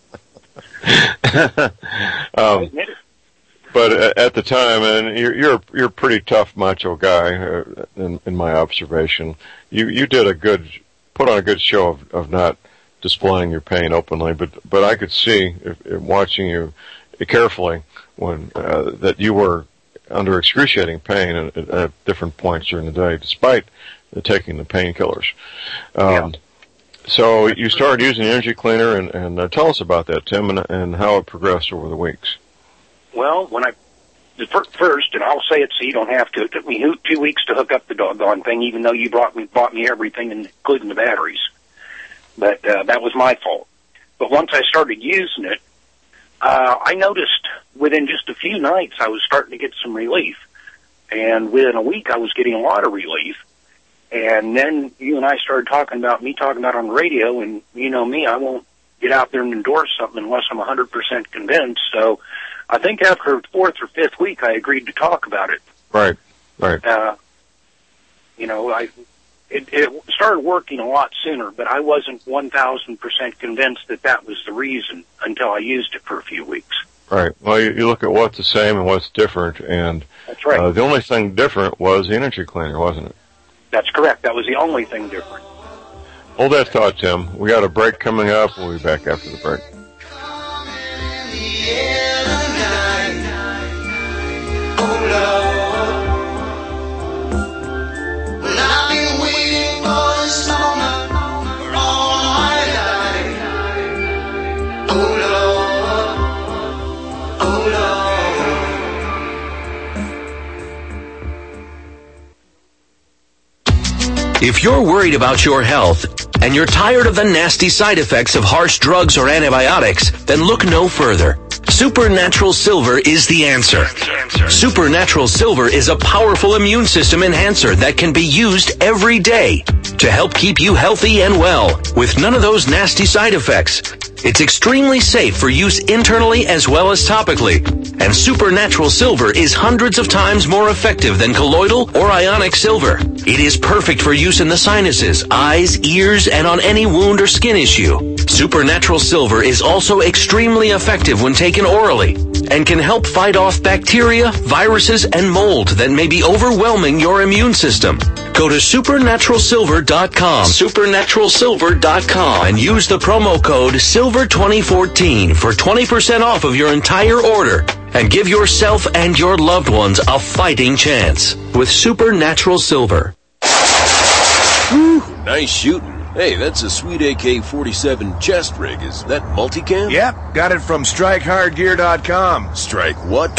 But at the time, and you're a pretty tough, macho guy, in my observation. You did put on a good show of not displaying your pain openly, but I could see, watching you carefully, that you were under excruciating pain at different points during the day, despite taking the painkillers. So you started using the energy cleaner, and tell us about that, Tim, and how it progressed over the weeks. Well, first, and I'll say it so you don't have to, it took me 2 weeks to hook up the doggone thing, even though you bought me everything, including the batteries. But that was my fault. But once I started using it, I noticed within just a few nights I was starting to get some relief. And within a week I was getting a lot of relief. And then you and I started talking about on the radio, and you know me, I won't get out there and endorse something unless I'm 100% convinced. So I think after the 4th or 5th week I agreed to talk about it. Right. It started working a lot sooner, but I wasn't 1,000% convinced that was the reason until I used it for a few weeks. Right. Well, you look at what's the same and what's different, and that's right. The only thing different was the energy cleaner, wasn't it? That's correct. That was the only thing different. Hold that thought, Tim. We got a break coming up. We'll be back after the break. If you're worried about your health and you're tired of the nasty side effects of harsh drugs or antibiotics, then look no further. Supernatural Silver is the answer. Supernatural Silver is a powerful immune system enhancer that can be used every day to help keep you healthy and well with none of those nasty side effects. It's extremely safe for use internally as well as topically. And Supernatural Silver is hundreds of times more effective than colloidal or ionic silver. It is perfect for use in the sinuses, eyes, ears, and on any wound or skin issue. Supernatural Silver is also extremely effective when taken orally. and can help fight off bacteria, viruses, and mold that may be overwhelming your immune system. Go to supernaturalsilver.com, supernaturalsilver.com, and use the promo code SILVER2014 for 20% off of your entire order. And give yourself and your loved ones a fighting chance with Supernatural Silver. Whew, nice shooting. Hey, that's a sweet AK-47 chest rig. Is that multicam? Yep, got it from StrikeHardGear.com. Strike what?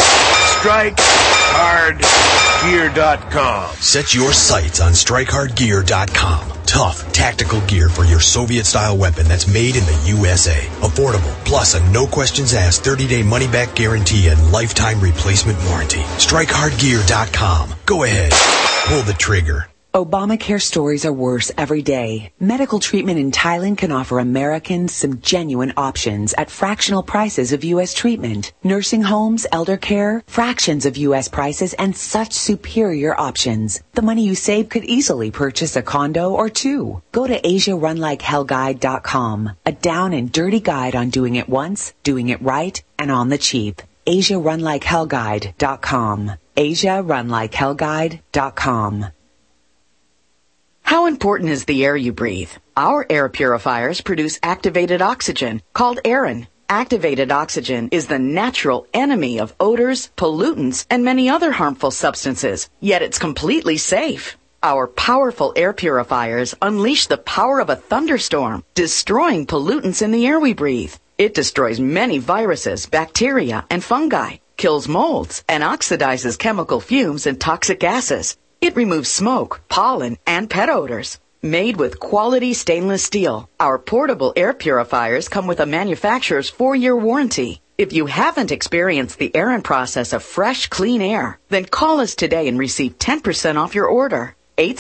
StrikeHardGear.com. Set your sights on StrikeHardGear.com. Tough, tactical gear for your Soviet-style weapon that's made in the USA. Affordable, plus a no-questions-asked 30-day money-back guarantee and lifetime replacement warranty. StrikeHardGear.com. Go ahead. Pull the trigger. Obamacare stories are worse every day. Medical treatment in Thailand can offer Americans some genuine options at fractional prices of U.S. treatment. Nursing homes, elder care, fractions of U.S. prices, and such superior options. The money you save could easily purchase a condo or two. Go to AsiaRunLikeHellGuide.com. A down and dirty guide on doing it once, doing it right, and on the cheap. AsiaRunLikeHellGuide.com. AsiaRunLikeHellGuide.com. How important is the air you breathe? Our air purifiers produce activated oxygen, called Aerin. Activated oxygen is the natural enemy of odors, pollutants, and many other harmful substances, yet it's completely safe. Our powerful air purifiers unleash the power of a thunderstorm, destroying pollutants in the air we breathe. It destroys many viruses, bacteria, and fungi, kills molds, and oxidizes chemical fumes and toxic gases. It removes smoke, pollen, and pet odors. Made with quality stainless steel, our portable air purifiers come with a manufacturer's 4-year warranty. If you haven't experienced the Aerin process of fresh, clean air, then call us today and receive 10% off your order.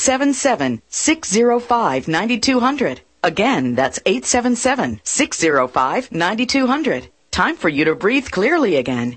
877-605-9200. Again, that's 877-605-9200. Time for you to breathe clearly again.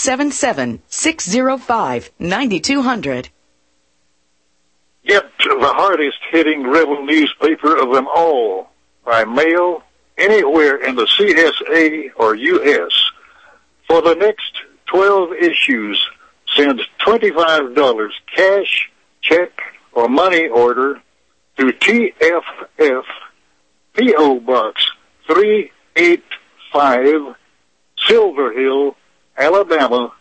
877-605-9200. Get the hardest-hitting rebel newspaper of them all by mail anywhere in the CSA or U.S. For the next 12 issues, send $25 cash, check, or money order to TFF P.O. Box 385, Silver Hill, Alabama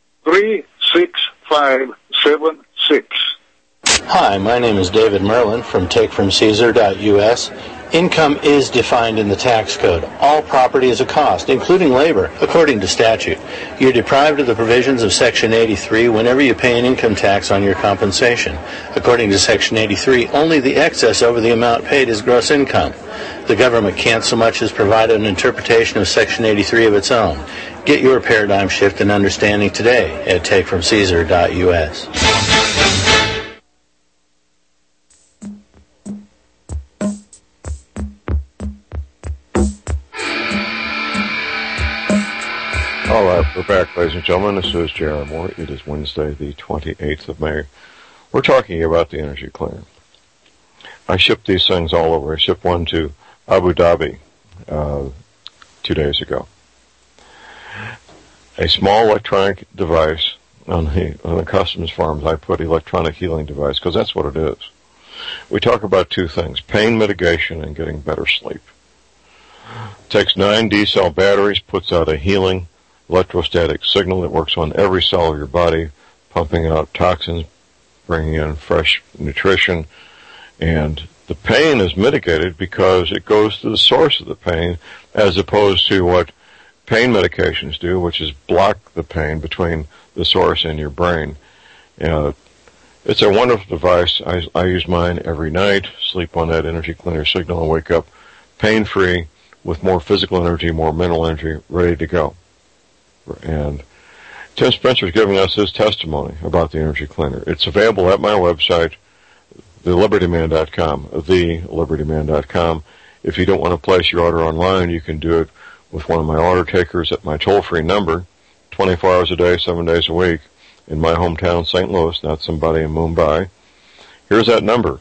36576. Hi, my name is David Merlin from TakeFromCaesar.us. Income is defined in the tax code. All property is a cost, including labor, according to statute. You're deprived of the provisions of Section 83 whenever you pay an income tax on your compensation. According to Section 83, only the excess over the amount paid is gross income. The government can't so much as provide an interpretation of Section 83 of its own. Get your paradigm shift and understanding today at TakeFromCaesar.us. All right, we're back, ladies and gentlemen. This is J.R. Moore. It is Wednesday, the 28th of May. We're talking about the Energy Cleaner. I shipped these things all over. I shipped one to Abu Dhabi 2 days ago. A small electronic device on the customs farms. I put electronic healing device because that's what it is. We talk about two things: pain mitigation and getting better sleep. Takes 9 D-cell batteries, puts out a healing electrostatic signal that works on every cell of your body, pumping out toxins, bringing in fresh nutrition, and the pain is mitigated because it goes to the source of the pain, as opposed to what pain medications do, which is block the pain between the source and your brain. It's a wonderful device. I use mine every night, sleep on that Energy Cleaner signal, and wake up pain-free with more physical energy, more mental energy, ready to go. And Tim Spencer is giving us his testimony about the Energy Cleaner. It's available at my website, thelibertyman.com, thelibertyman.com. If you don't want to place your order online, you can do it with one of my order takers at my toll-free number, 24 hours a day, 7 days a week, in my hometown, St. Louis, not somebody in Mumbai. Here's that number,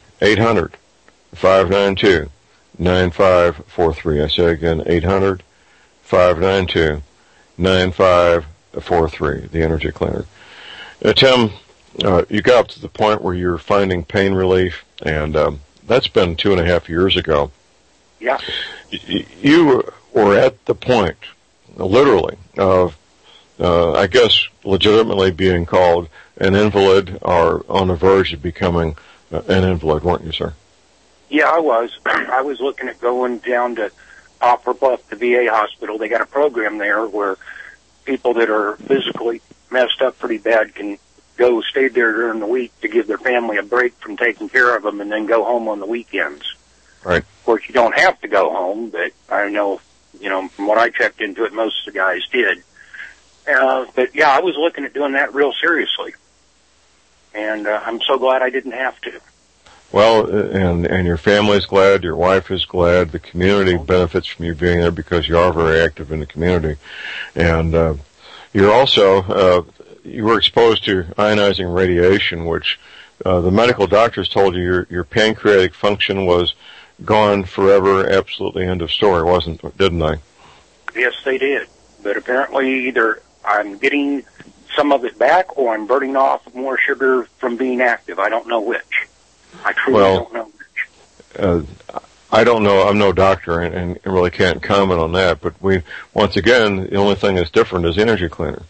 800-592-9543. I say again, 800-592-9543. 888-888-43, the Energy Cleaner. Tim, you got up to the point where you're finding pain relief, and that's been 2.5 years ago. Yeah. You were at the point, literally, of, I guess, legitimately being called an invalid or on the verge of becoming an invalid, weren't you, sir? Yeah, I was. I was looking at going down to Poplar Bluff, the VA hospital. They got a program there where people that are physically messed up pretty bad can go stay there during the week to give their family a break from taking care of them and then go home on the weekends. Right. Of course, you don't have to go home, but I know, from what I checked into it, most of the guys did. But yeah, I was looking at doing that real seriously. And I'm so glad I didn't have to. Well, and your family's glad, your wife is glad, the community benefits from you being there because you are very active in the community. And you're also, you were exposed to ionizing radiation, which the medical doctors told you your pancreatic function was gone forever, absolutely end of story, didn't they? Yes, they did. But apparently either I'm getting some of it back or I'm burning off more sugar from being active. I don't know which. I truly don't know which. I don't know. I'm no doctor and really can't comment on that. But once again, the only thing that's different is the Energy Cleaner.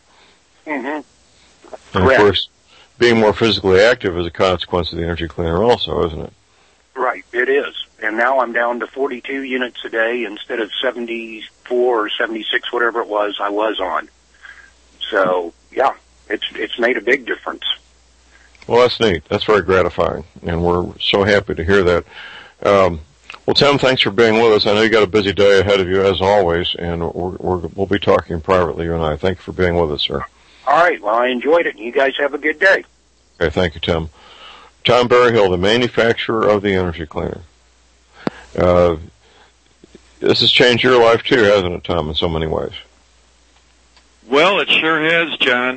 Mm-hmm. And of course, being more physically active is a consequence of the Energy Cleaner also, isn't it? Right, it is. And now I'm down to 42 units a day instead of 74 or 76, whatever it was I was on. So, yeah, it's made a big difference. Well, that's neat. That's very gratifying, and we're so happy to hear that. Well, Tim, thanks for being with us. I know you got a busy day ahead of you, as always, and we'll be talking privately, you and I. Thank you for being with us, sir. All right. Well, I enjoyed it, and you guys have a good day. Okay, thank you, Tim. Tom Berryhill, the manufacturer of the Energy Cleaner. This has changed your life, too, hasn't it, Tom, in so many ways? Well, it sure has, John.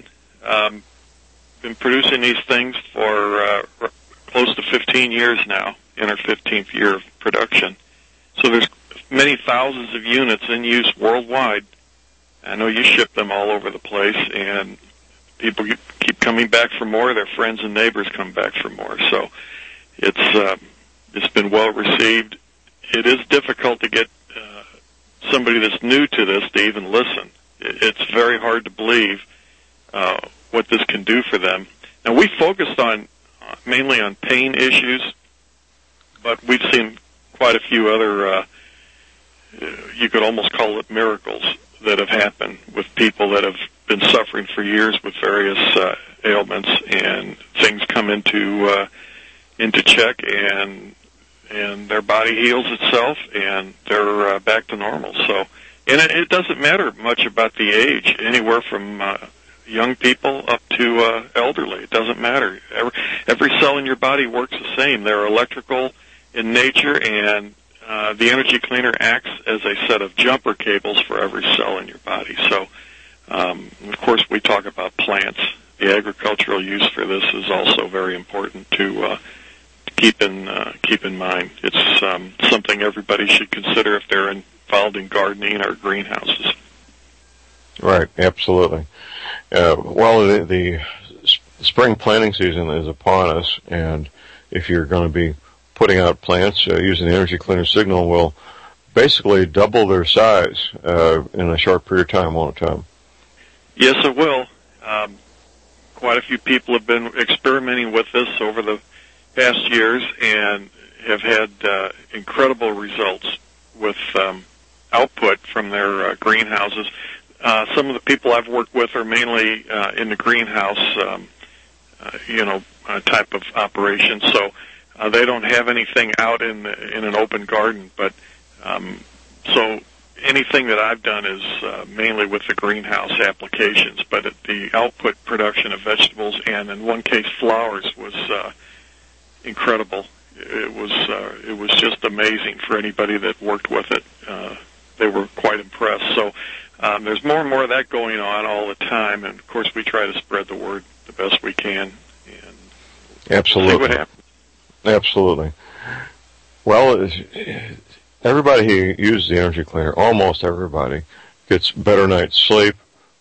Been producing these things for close to 15 years now, in our 15th year of production. So there's many thousands of units in use worldwide. I know you ship them all over the place, and people keep coming back for more. Their friends and neighbors come back for more. So it's been well received. It is difficult to get somebody that's new to this to even listen. It's very hard to believe what this can do for them. Now, we focused mainly on pain issues, but we've seen quite a few other, you could almost call it miracles, that have happened with people that have been suffering for years with various ailments, and things come into check, and their body heals itself, and they're back to normal. So, and it doesn't matter much about the age, anywhere from young people up to elderly. It doesn't matter. Every cell in your body works the same. They're electrical in nature, and the Energy Cleaner acts as a set of jumper cables for every cell in your body. So, of course, we talk about plants. The agricultural use for this is also very important to keep in mind. It's something everybody should consider if they're involved in gardening or greenhouses. Right, absolutely. Well, the spring planting season is upon us, and if you're going to be putting out plants using the Energy Cleaner signal, will basically double their size in a short period of time, won't it, Tom? Yes, it will. Quite a few people have been experimenting with this over the past years and have had incredible results with output from their greenhouses. Some of the people I've worked with are mainly in the greenhouse, type of operation. So they don't have anything out in an open garden. But so anything that I've done is mainly with the greenhouse applications. But the output production of vegetables and, in one case, flowers was incredible. It was just amazing for anybody that worked with it. They were quite impressed. So there's more and more of that going on all the time, and of course we try to spread the word the best we can. And absolutely. See what happens. Absolutely. Well, everybody who uses the Energy Cleaner, almost everybody, gets better night's sleep,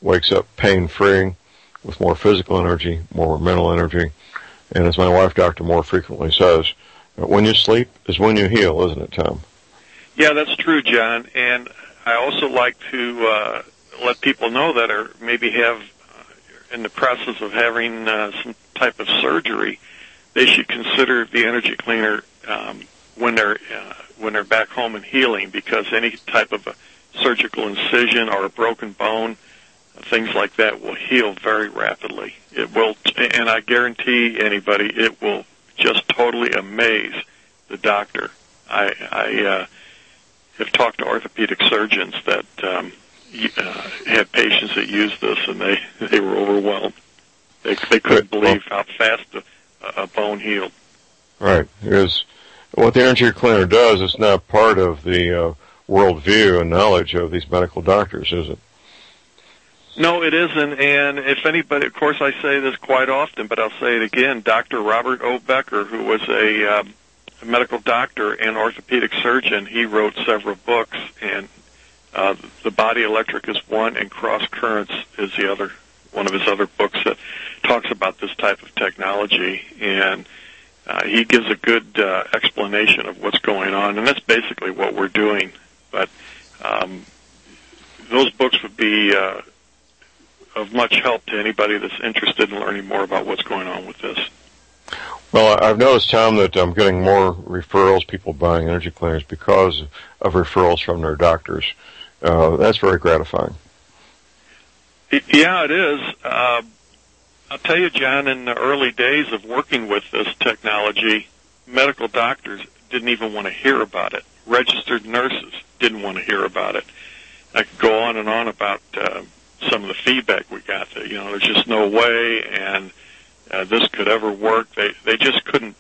wakes up pain-free, with more physical energy, more mental energy. And as my wife, Dr. Moore, frequently says, when you sleep is when you heal, isn't it, Tom? Yeah, that's true, John. And I also like to let people know that are maybe have in the process of having some type of surgery, they should consider the energy cleaner when they're back home and healing, because any type of a surgical incision or a broken bone, things like that will heal very rapidly. It will, and I guarantee anybody, it will just totally amaze the doctor. I have talked to orthopedic surgeons that had patients that used this, and they were overwhelmed. They couldn't believe how fast a bone healed. Right. Because what the energy cleaner does is not part of the worldview and knowledge of these medical doctors, is it? No, it isn't. And if anybody, of course, I say this quite often, but I'll say it again. Dr. Robert O. Becker, who was a medical doctor and orthopedic surgeon, he wrote several books, and The Body Electric is one, and Cross Currents is the other, one of his other books that talks about this type of technology. And he gives a good explanation of what's going on, and that's basically what we're doing. But those books would be of much help to anybody that's interested in learning more about what's going on with this. Well, I've noticed, Tom, that I'm getting more referrals, people buying energy cleaners because of referrals from their doctors. That's very gratifying. Yeah, it is. I'll tell you, John, in the early days of working with this technology, medical doctors didn't even want to hear about it. Registered nurses didn't want to hear about it. I could go on and on about some of the feedback we got. That, you know, there's just no way, and this could ever work. They just couldn't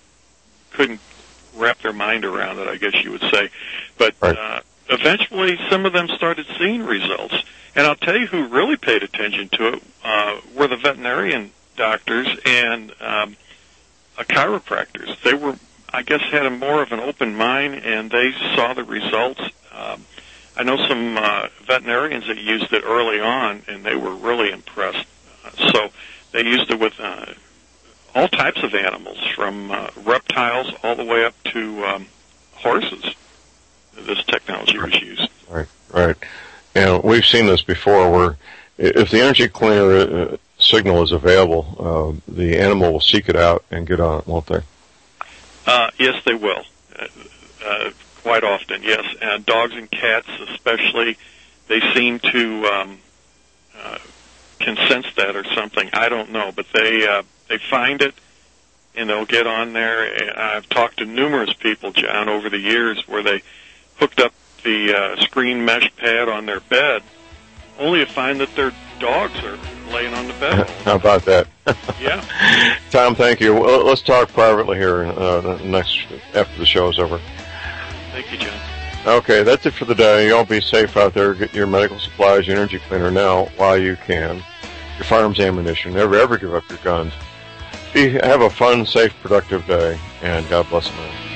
wrap their mind around it, I guess you would say. But eventually, some of them started seeing results. And I'll tell you who really paid attention to it were the veterinarian doctors and chiropractors. They were, I guess, had a more of an open mind, and they saw the results. I know some veterinarians that used it early on, and they were really impressed. So they used it with all types of animals, from reptiles all the way up to horses. This technology was used. Right. And we've seen this before, where if the energy cleaner signal is available, the animal will seek it out and get on it, won't they? Yes, they will. Quite often, yes. And dogs and cats especially, they seem to can sense that or something. I don't know, but they find it, and they'll get on there. And I've talked to numerous people, John, over the years where they hooked up the screen mesh pad on their bed, only to find that their dogs are laying on the bed. How about that? Yeah. Tom, thank you. Well, let's talk privately here next after the show is over. Thank you, John. Okay, that's it for the day. Y'all be safe out there. Get your medical supplies, your energy cleaner now while you can. Your firearms ammunition. Never, ever give up your guns. Have a fun, safe, productive day, and God bless America.